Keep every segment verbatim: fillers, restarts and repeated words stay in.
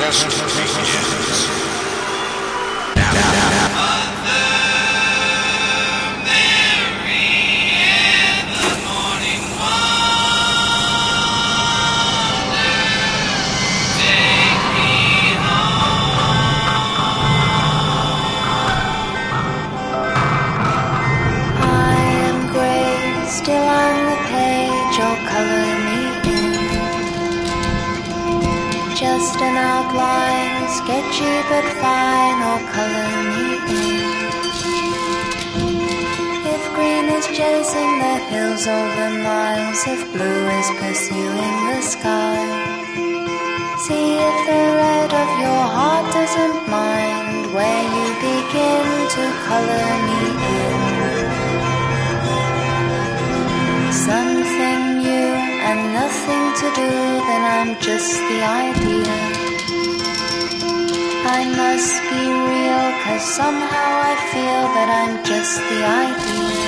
Just an outline, sketchy but fine, or color me in. If green is chasing the hills over miles, if blue is pursuing the sky, see if the red of your heart doesn't mind where you begin to color me in. Something new and nothing to do, then I'm just the idea. I must be real, cause somehow I feel that I'm just the idea.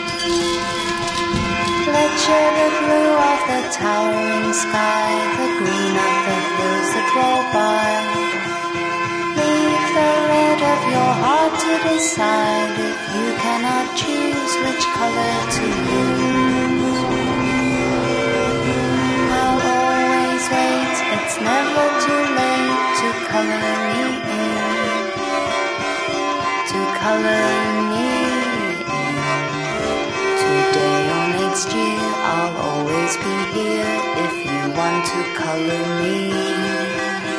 Let's share the blue of the towering sky, the green of the hills that roll by. Leave the red of your heart to decide if you cannot choose which color to use. I'll always wait, it's never too late to color me in, to color me in. Today or next year, I'll always be here if you want to color me in.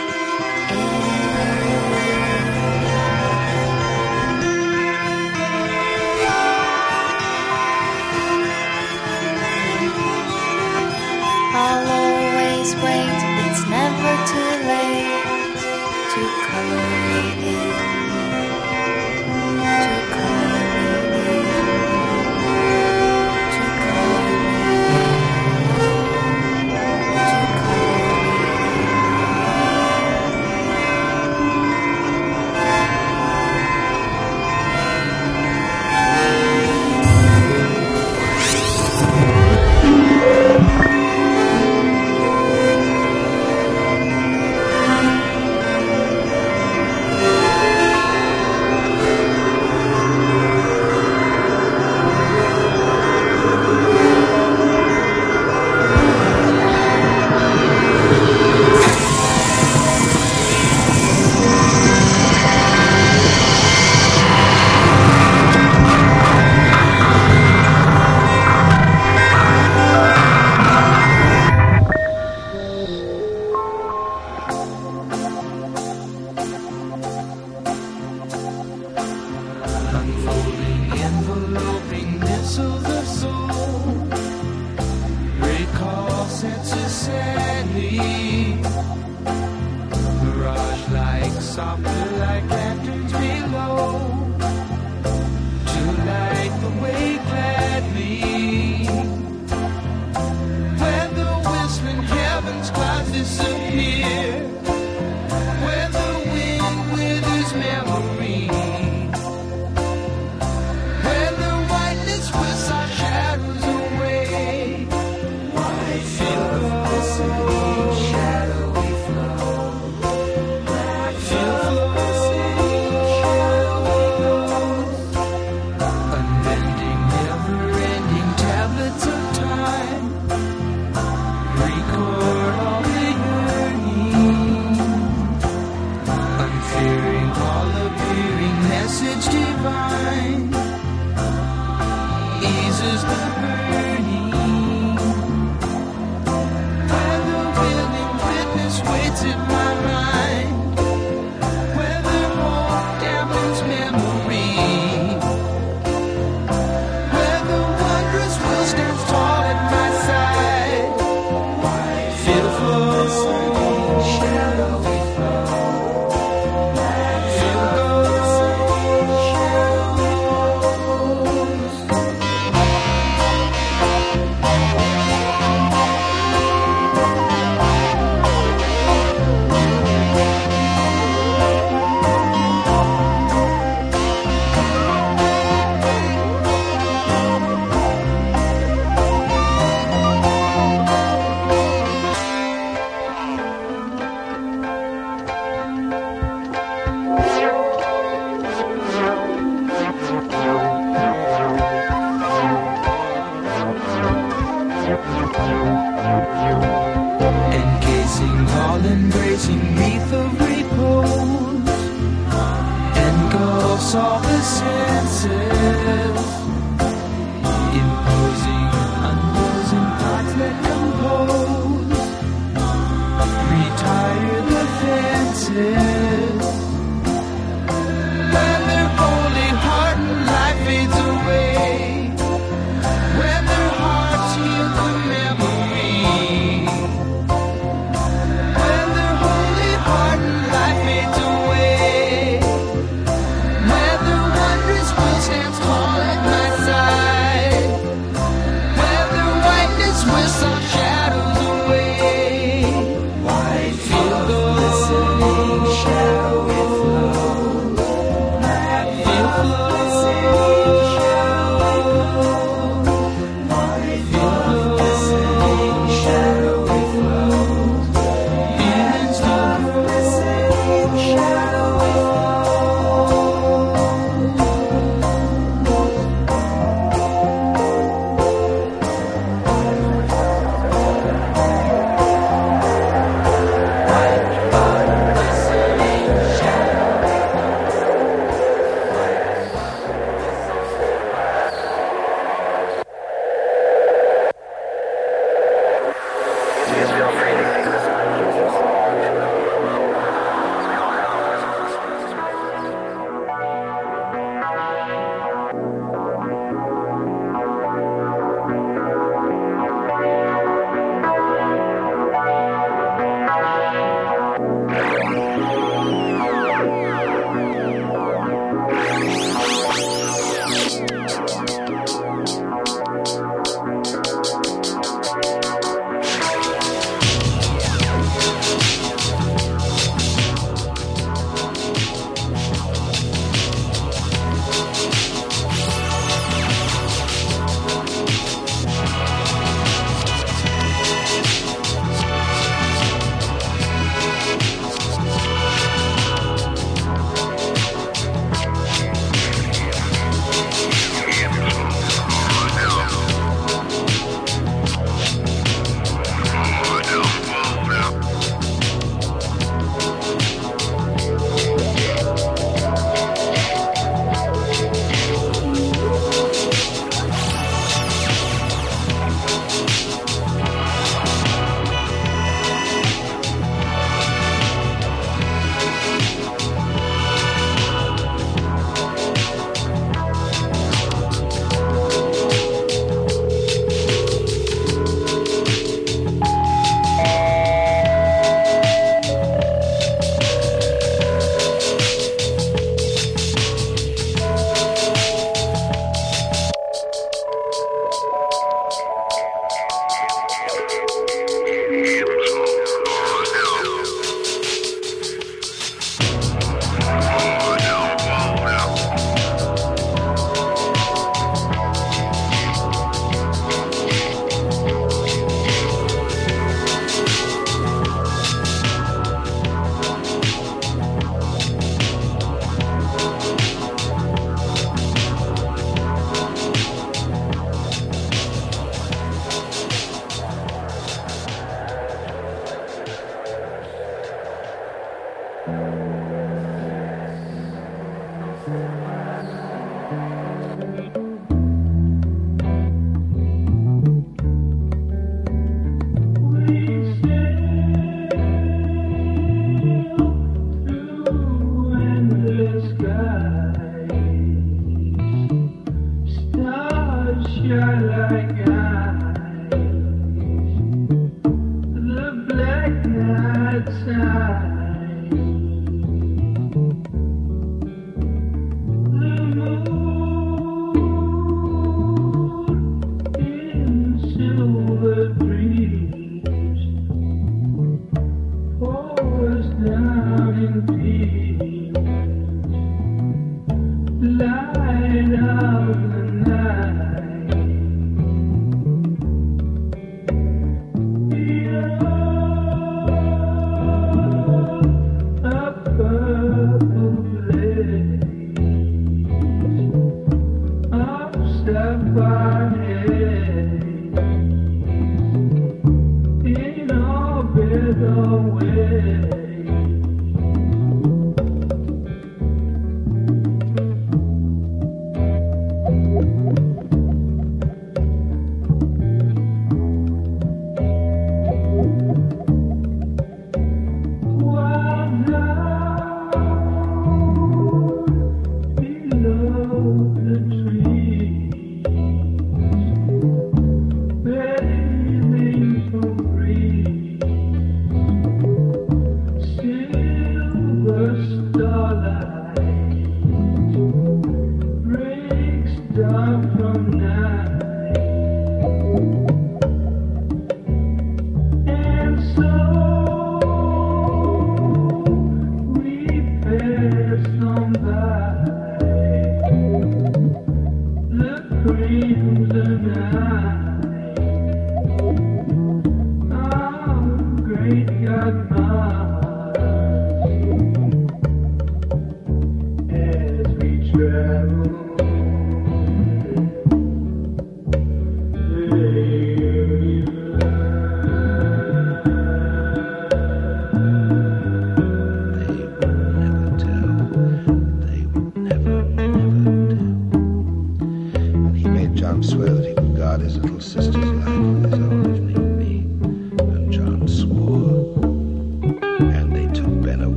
I'll always wait, it's never too late to color me in, to color me in, to color me in, to color Encasing all embracing wreath of repose, engulfs all the senses, imposing, unposing thoughts that compose, retire the fences. When their holy heart and life fades away, when their hearts heal the memory, when their holy heart and life fades away, when their wondrous will stands tall at my side, when their whiteness whisks some shadows away, I feel the listening shadow it flows, I feel flow.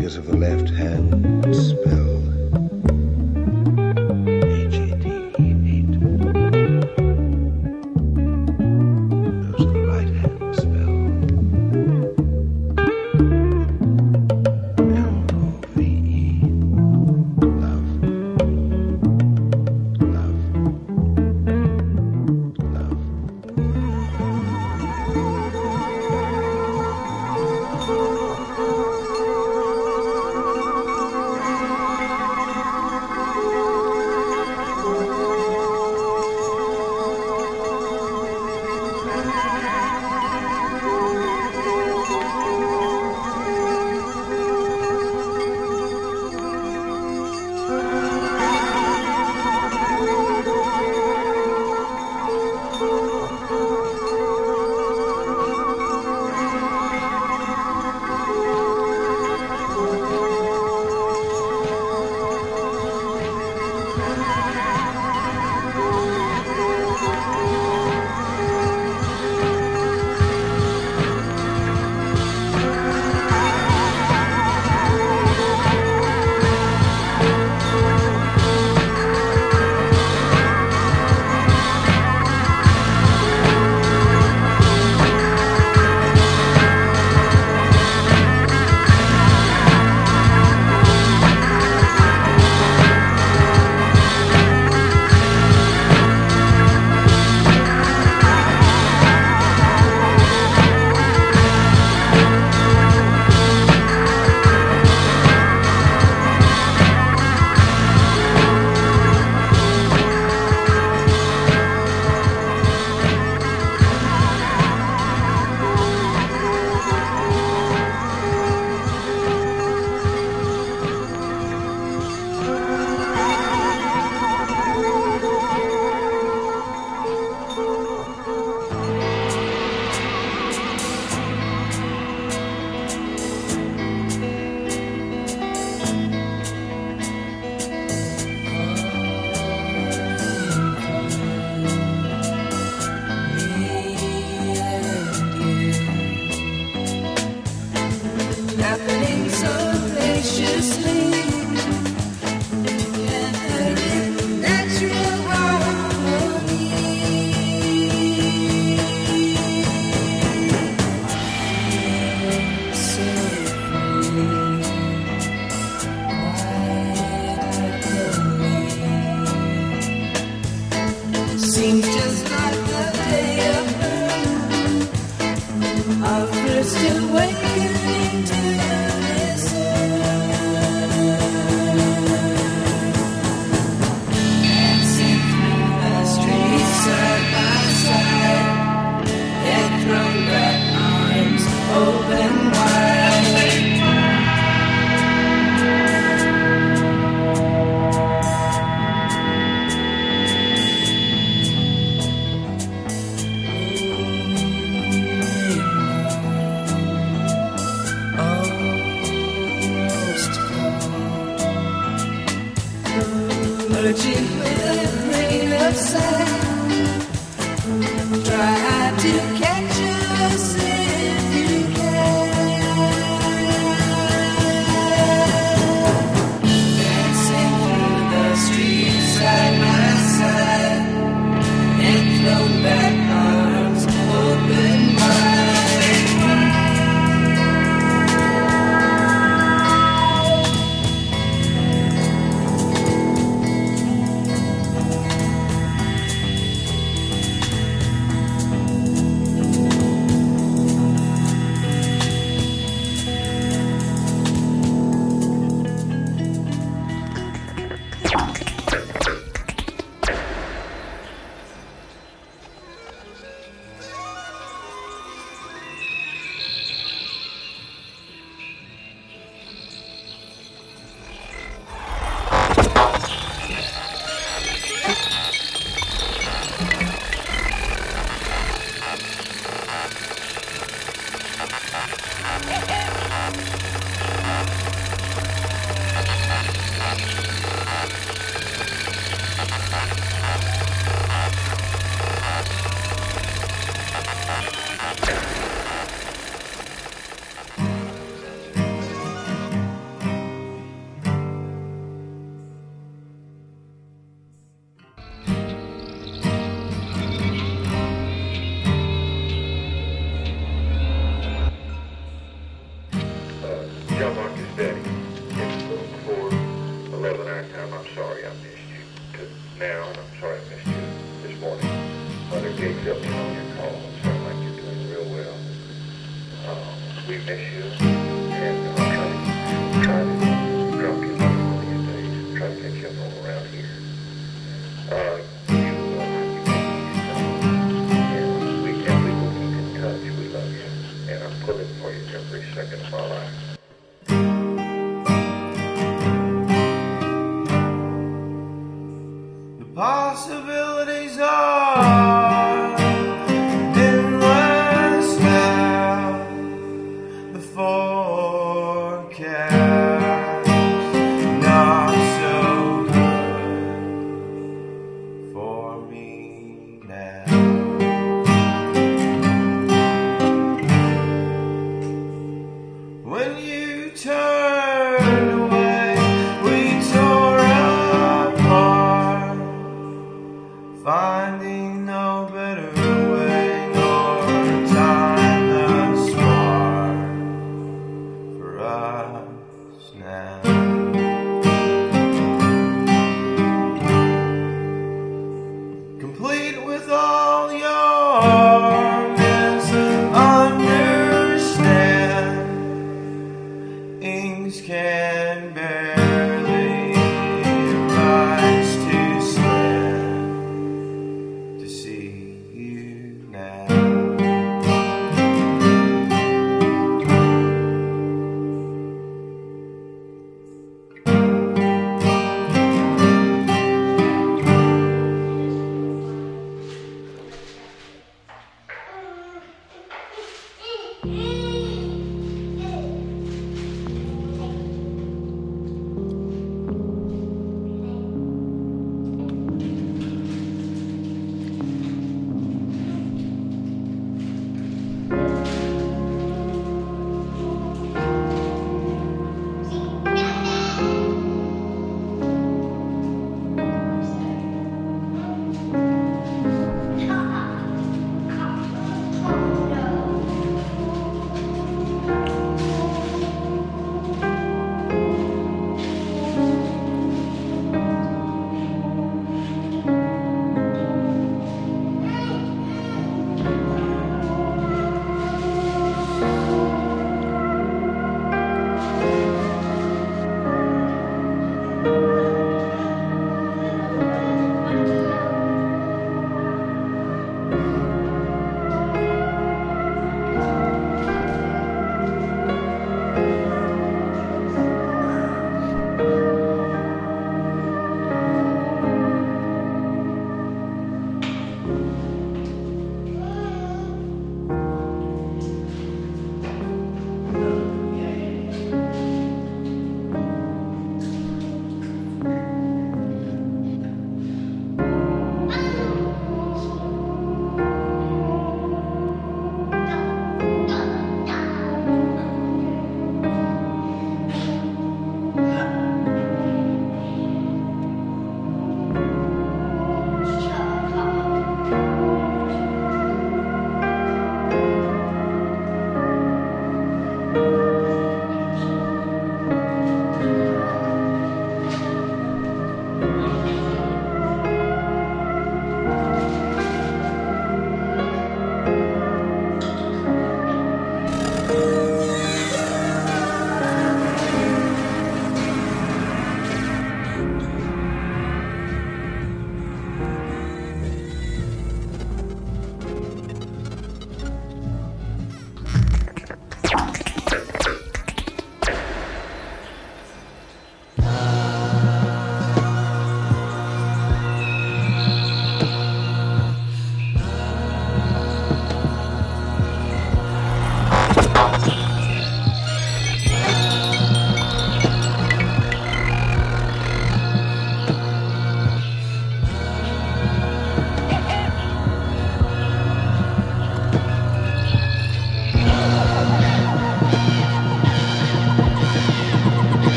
fingers of the left hand spell H A D, hate. Those of the right hand spell L O V E, love, love, love. Happening so graciously, natural harmony. So free, quietly. Seems just like the day of birth, our first awakening to this dancing through the streets side by side, head thrown back, arms open wide. Almost gone. Merging with a grain of sand, try to catch us if you can. Dancing through the streets side by side, head thrown back, arms open wide. now, and I'm sorry I missed you this morning. Mother Gay filled in on your call. It sounds like you're doing real well. Uh, we miss you, and I'll try to, try to drop you one of these days, try to catch up on around here. Uh, you, uh, you take it easy, and we, and we will keep in touch. We love you, and I'm pulling for you every second of my life. Possibilities are endless now. The forecast not so good for me now. When you turned away, we tore apart, finding no better way nor time thus far for us now. Complete with all your misunderstandings, can barely rise to stand to see you now.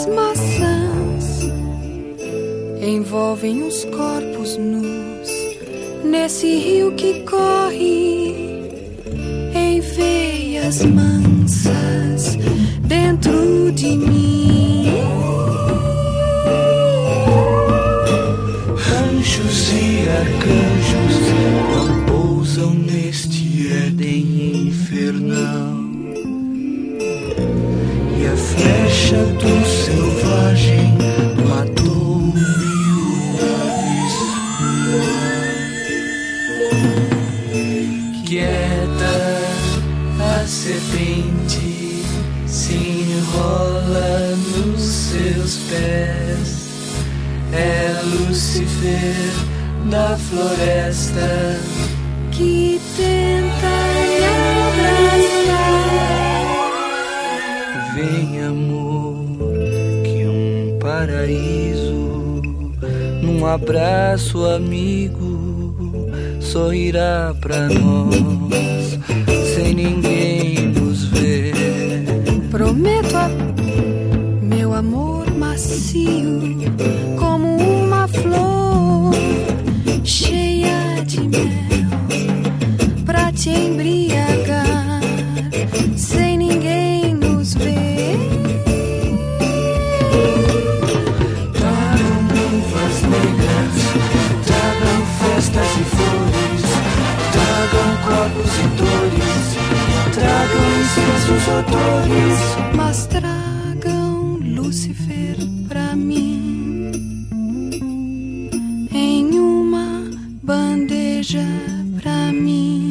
maçãs envolvem os corpos nus nesse rio que corre em veias mansas dentro de mim. Anjos e arcanjos não pousam neste Éden infernal, e a flecha do selvagem matou mil aves. Quieta, a serpente se enrola nos seus pés. É Lúcifer da floresta que tenta me abraçar. Vem, amor, que um paraíso num abraço amigo sorrirá pra nós sem ninguém nos ver. Prometo a meu amor macio como uma flor cheia de mel pra te embriagar sem ninguém nos ver. Tragam uvas negras, tragam festas e flores, tragam corpos e dores, tragam incensos odores, mas tragam Lúcifer pra mim em uma bandeja pra mim.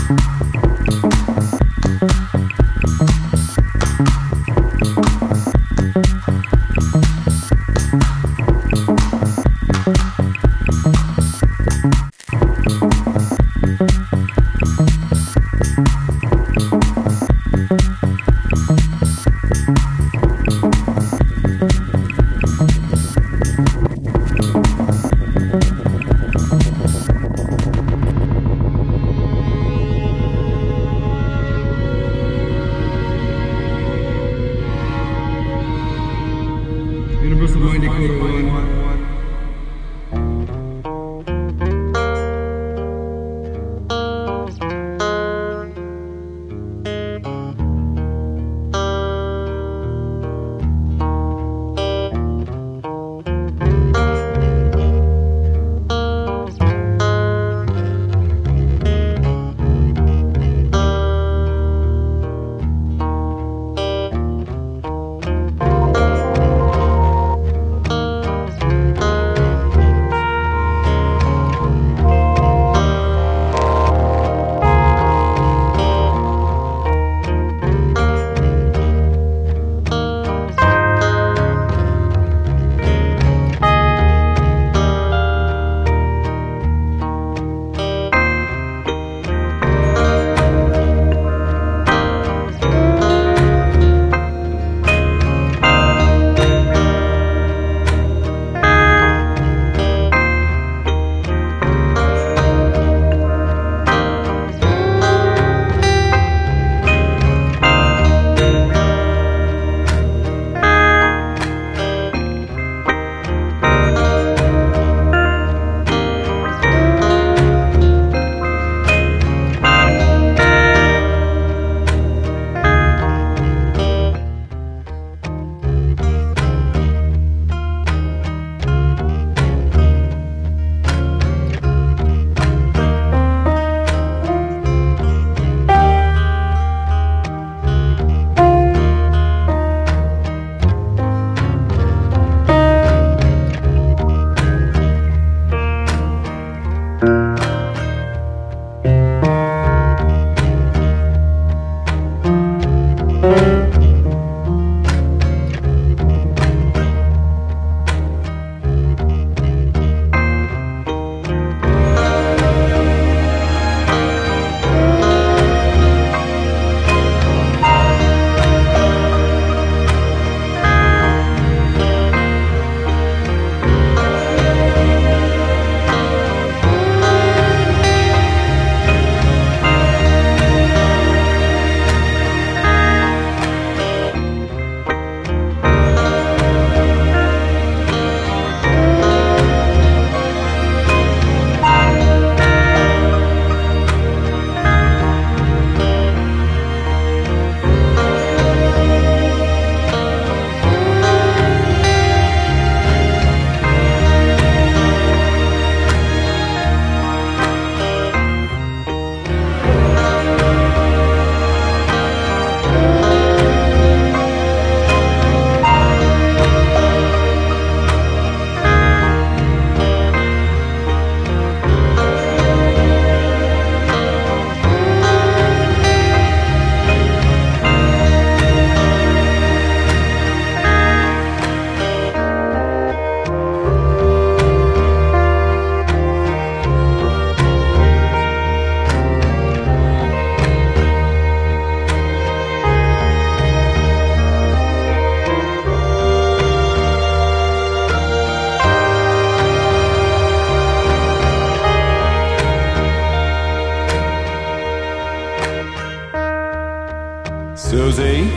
Susie?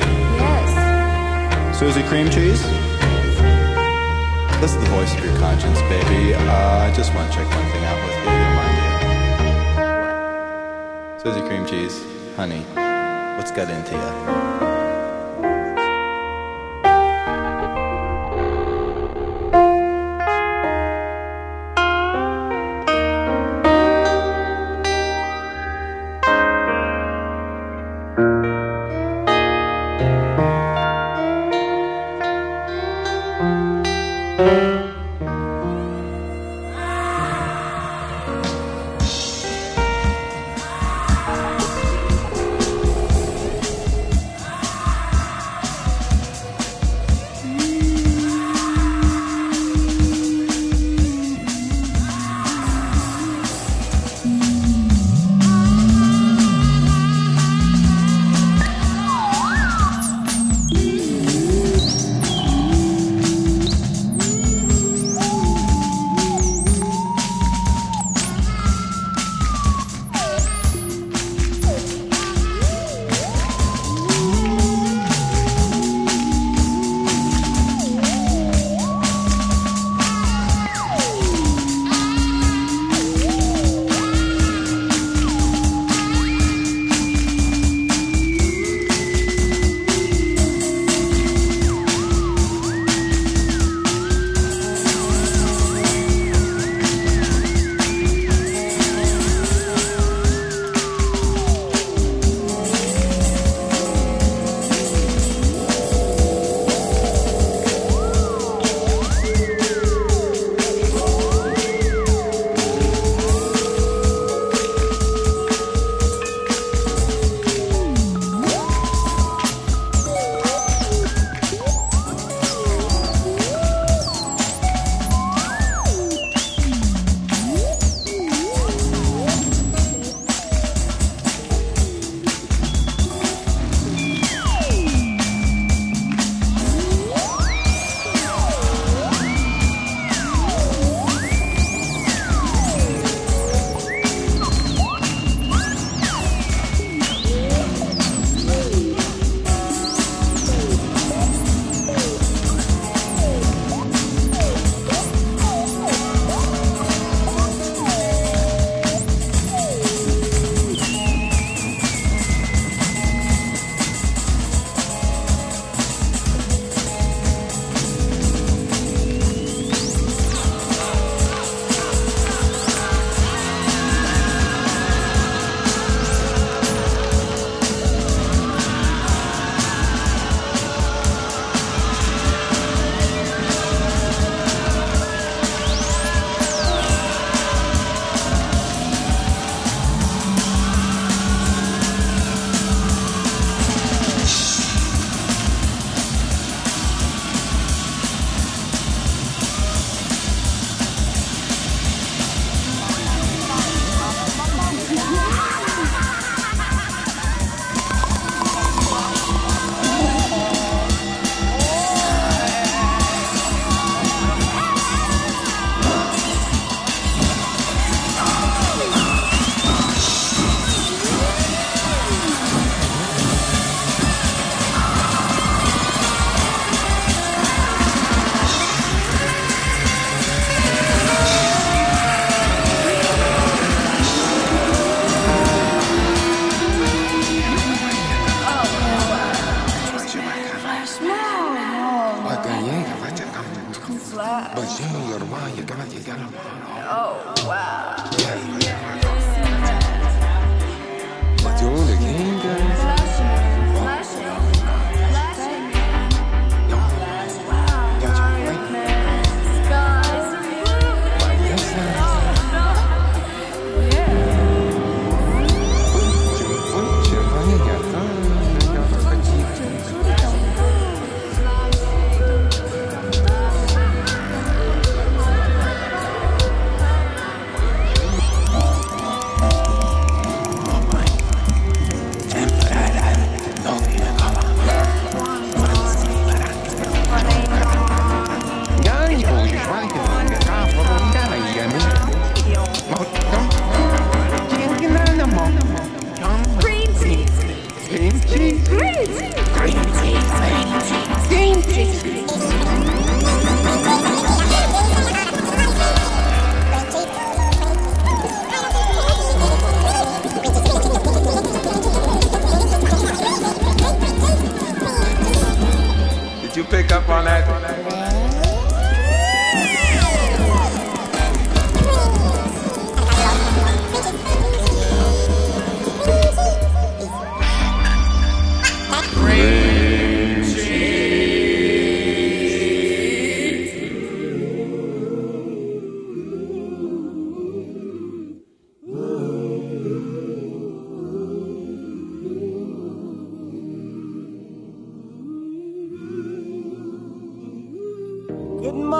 Yes. Susie Cream Cheese? That's the voice of your conscience, baby. Uh, I just want to check one thing out with you. You don't mind, do you? Susie Cream Cheese, honey, what's got into you?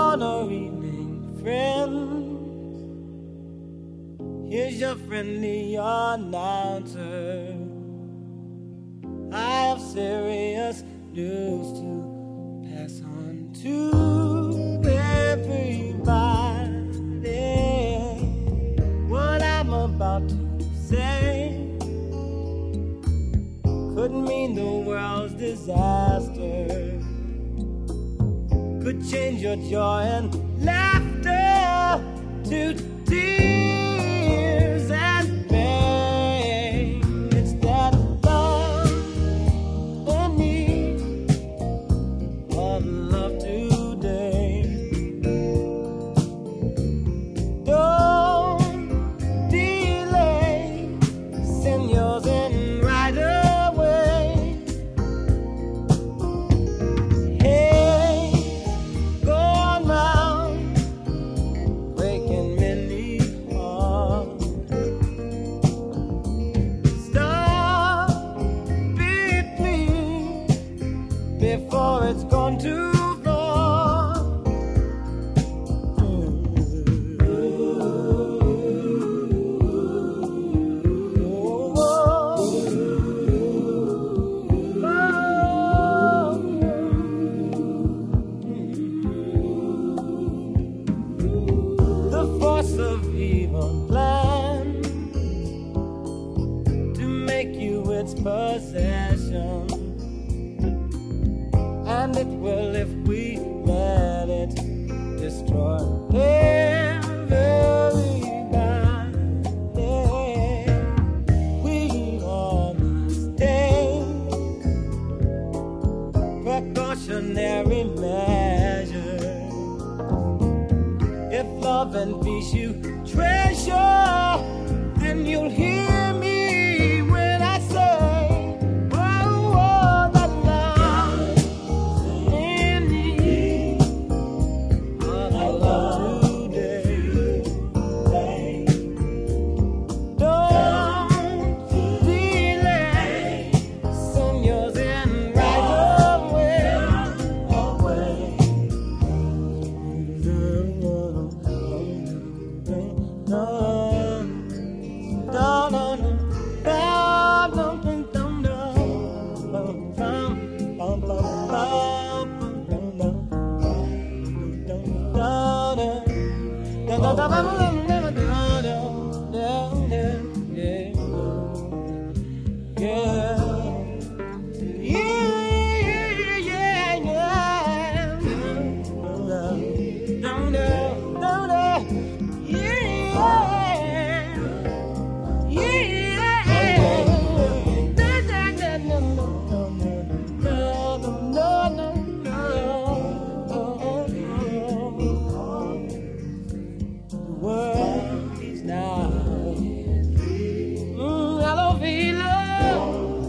wanna remain friends. Here's your friendly announcer. I have serious news to pass on to everybody. What I'm about to say could mean the world's disaster, could change your joy and laughter to tears and pain. It's that love in need of love today. Don't delay, send yours in right away. Hey, go on round, breaking many hearts. Stop it, please, before it's gone too far. The force of evil plans to make you its possession, and it will if we let it destroy everybody. We all must take precautionary measures. If love and peace you treasure, then you'll hear me when I say, oh, oh, that love in need of love today. Don't delay, send yours in right away. World is now. Mm, hello, Vila.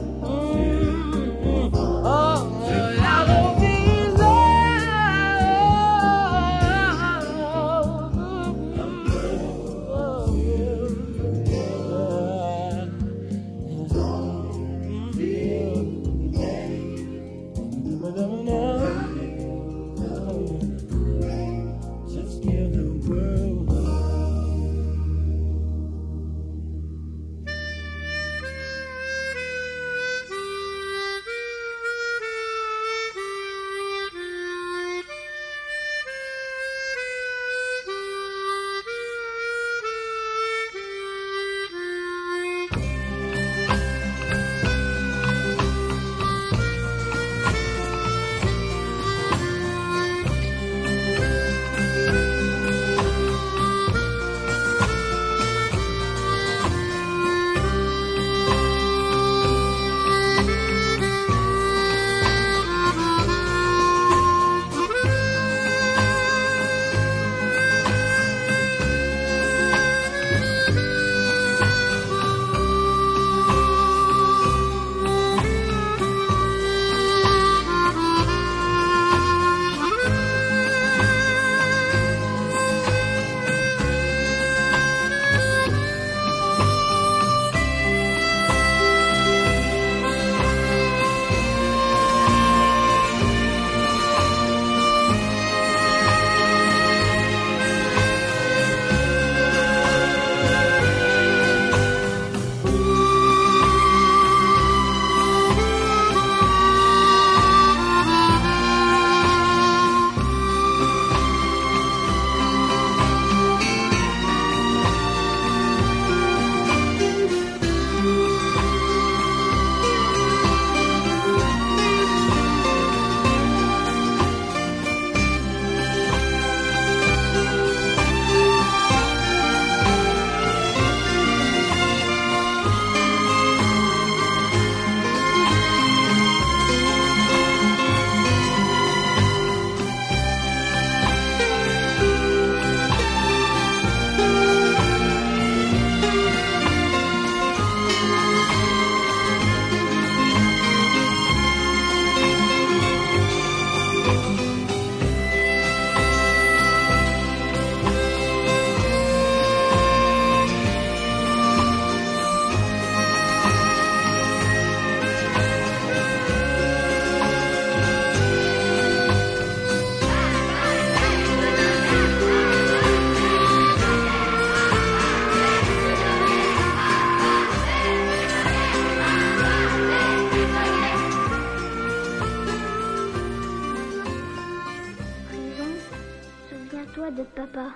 pas de papa.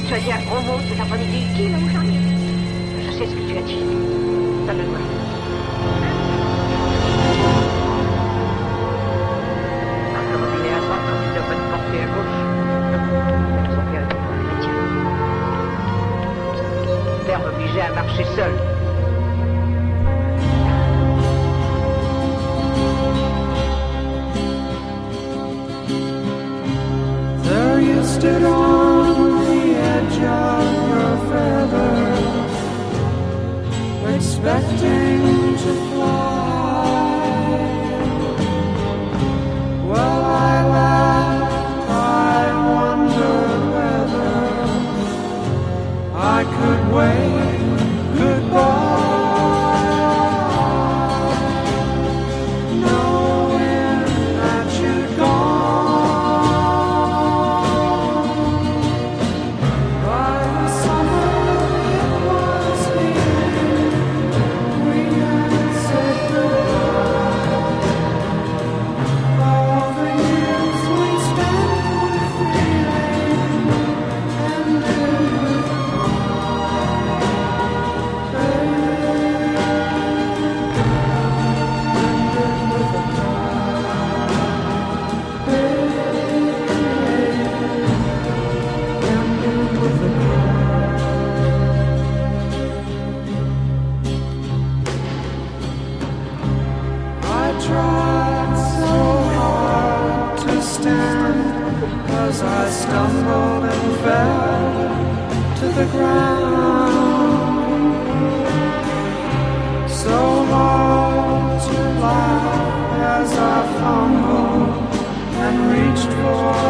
Tu as dit un gros mot cet après-midi. Qui là où j'en ai? Je sais ce que tu as dit. Donne-le-moi. Le robinet à droite quand tu devrais te porter à gauche. Son père était pas chrétien. Père m'obligeait à marcher seul. There you stood on the edge of your feather, expecting to fly. Well, I laughed, I wondered whether I could wave goodbye. As I stumbled and fell to the ground, so hard to laugh as I fumbled and reached for